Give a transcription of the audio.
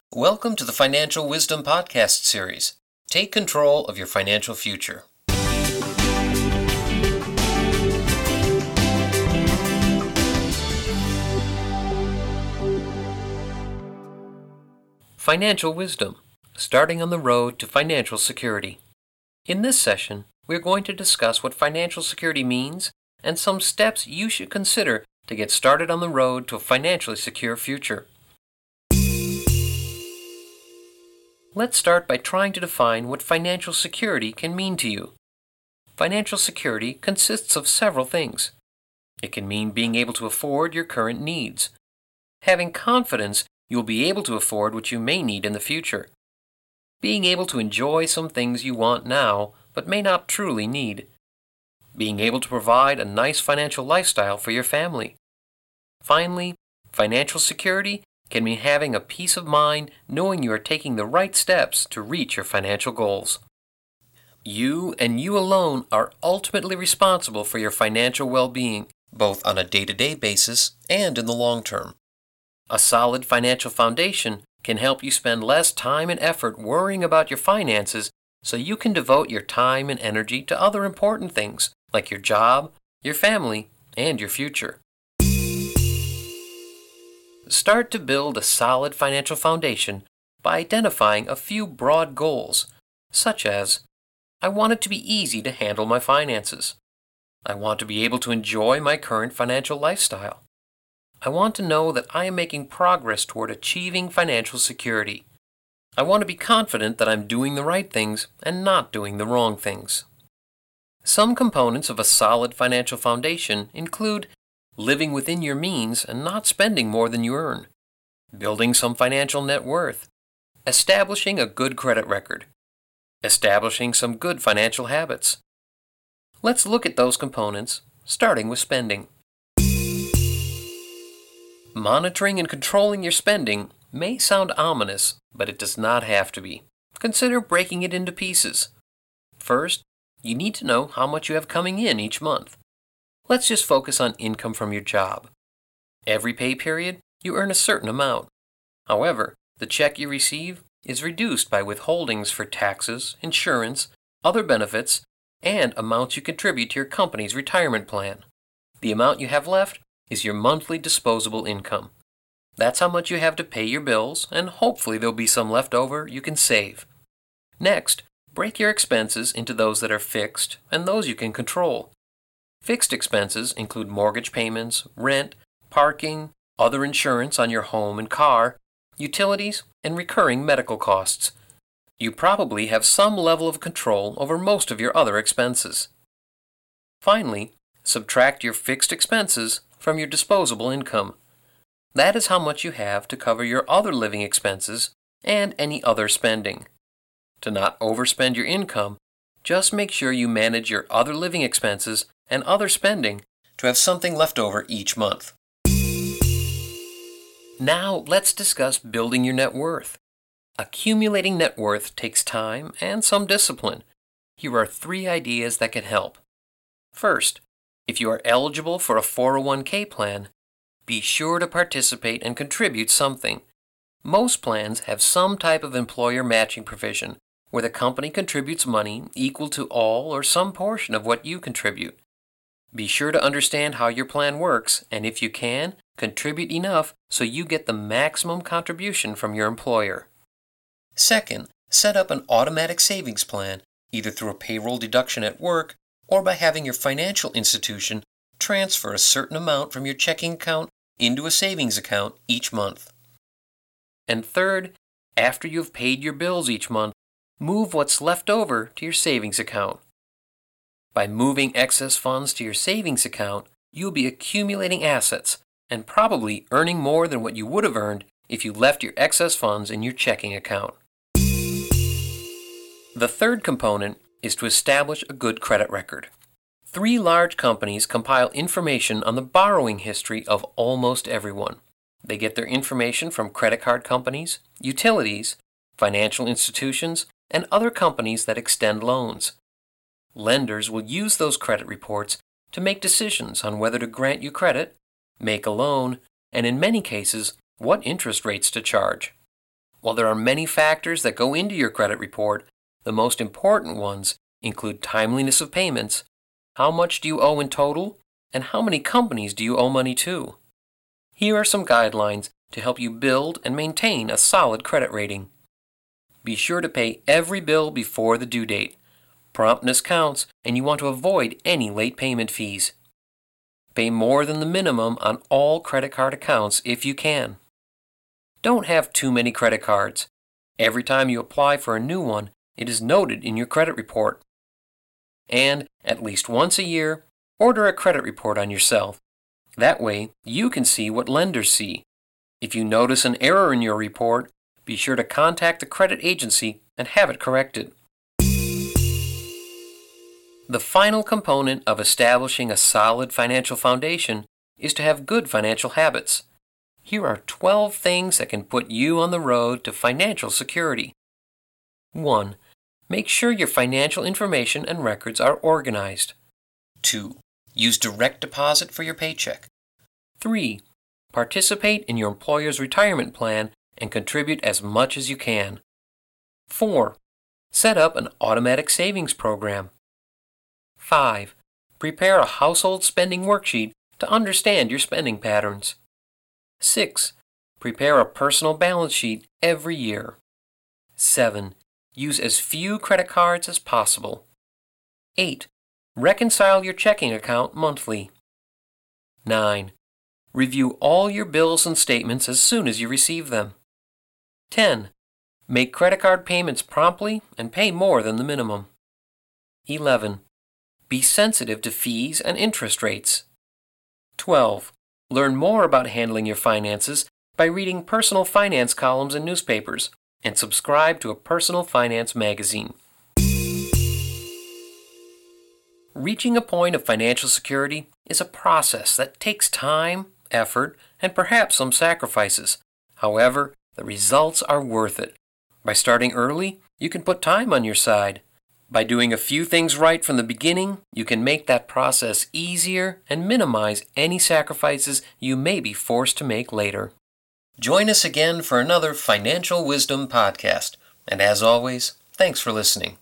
Welcome to the Financial Wisdom Podcast Series. Take control of your financial future. Financial Wisdom, starting on the road to financial security. In this session, we're going to discuss what financial security means and some steps you should consider to get started on the road to a financially secure future. Let's start by trying to define what financial security can mean to you. Financial security consists of several things. It can mean being able to afford your current needs, having confidence you'll be able to afford what you may need in the future, being able to enjoy some things you want now but may not truly need, being able to provide a nice financial lifestyle for your family. Finally, financial security can mean having a peace of mind knowing you are taking the right steps to reach your financial goals. You and you alone are ultimately responsible for your financial well-being, both on a day-to-day basis and in the long term. A solid financial foundation can help you spend less time and effort worrying about your finances so you can devote your time and energy to other important things like your job, your family, and your future. Start to build a solid financial foundation by identifying a few broad goals, such as, I want it to be easy to handle my finances. I want to be able to enjoy my current financial lifestyle. I want to know that I am making progress toward achieving financial security. I want to be confident that I'm doing the right things and not doing the wrong things. Some components of a solid financial foundation include living within your means and not spending more than you earn, building some financial net worth, establishing a good credit record, establishing some good financial habits. Let's look at those components, starting with spending. Monitoring and controlling your spending may sound ominous, but it does not have to be. Consider breaking it into pieces. First, you need to know how much you have coming in each month. Let's just focus on income from your job. Every pay period, you earn a certain amount. However, the check you receive is reduced by withholdings for taxes, insurance, other benefits, and amounts you contribute to your company's retirement plan. The amount you have left is your monthly disposable income. That's how much you have to pay your bills, and hopefully there'll be some left over you can save. Next, break your expenses into those that are fixed and those you can control. Fixed expenses include mortgage payments, rent, parking, other insurance on your home and car, utilities, and recurring medical costs. You probably have some level of control over most of your other expenses. Finally, subtract your fixed expenses from your disposable income. That is how much you have to cover your other living expenses and any other spending. To not overspend your income, just make sure you manage your other living expenses and other spending to have something left over each month. Now let's discuss building your net worth. Accumulating net worth takes time and some discipline. Here are 3 ideas that can help. First, if you are eligible for a 401k plan, be sure to participate and contribute something. Most plans have some type of employer matching provision where the company contributes money equal to all or some portion of what you contribute. Be sure to understand how your plan works, and if you can, contribute enough so you get the maximum contribution from your employer. Second, set up an automatic savings plan, either through a payroll deduction at work or by having your financial institution transfer a certain amount from your checking account into a savings account each month. And third, after you've paid your bills each month, move what's left over to your savings account. By moving excess funds to your savings account, you'll be accumulating assets and probably earning more than what you would have earned if you left your excess funds in your checking account. The third component is to establish a good credit record. 3 large companies compile information on the borrowing history of almost everyone. They get their information from credit card companies, utilities, financial institutions, and other companies that extend loans. Lenders will use those credit reports to make decisions on whether to grant you credit, make a loan, and in many cases, what interest rates to charge. While there are many factors that go into your credit report, the most important ones include timeliness of payments, how much do you owe in total, and how many companies do you owe money to. Here are some guidelines to help you build and maintain a solid credit rating. Be sure to pay every bill before the due date. Promptness counts, and you want to avoid any late payment fees. Pay more than the minimum on all credit card accounts if you can. Don't have too many credit cards. Every time you apply for a new one, it is noted in your credit report. And at least once a year, order a credit report on yourself. That way, you can see what lenders see. If you notice an error in your report, be sure to contact the credit agency and have it corrected. The final component of establishing a solid financial foundation is to have good financial habits. Here are 12 things that can put you on the road to financial security. 1. Make sure your financial information and records are organized. 2. Use direct deposit for your paycheck. 3. Participate in your employer's retirement plan and contribute as much as you can. 4. Set up an automatic savings program. 5. Prepare a household spending worksheet to understand your spending patterns. 6. Prepare a personal balance sheet every year. 7. Use as few credit cards as possible. 8. Reconcile your checking account monthly. 9. Review all your bills and statements as soon as you receive them. 10. Make credit card payments promptly and pay more than the minimum. 11. Be sensitive to fees and interest rates. 12. Learn more about handling your finances by reading personal finance columns in newspapers and subscribe to a personal finance magazine. Reaching a point of financial security is a process that takes time, effort, and perhaps some sacrifices. However, the results are worth it. By starting early, you can put time on your side. By doing a few things right from the beginning, you can make that process easier and minimize any sacrifices you may be forced to make later. Join us again for another Financial Wisdom podcast. And as always, thanks for listening.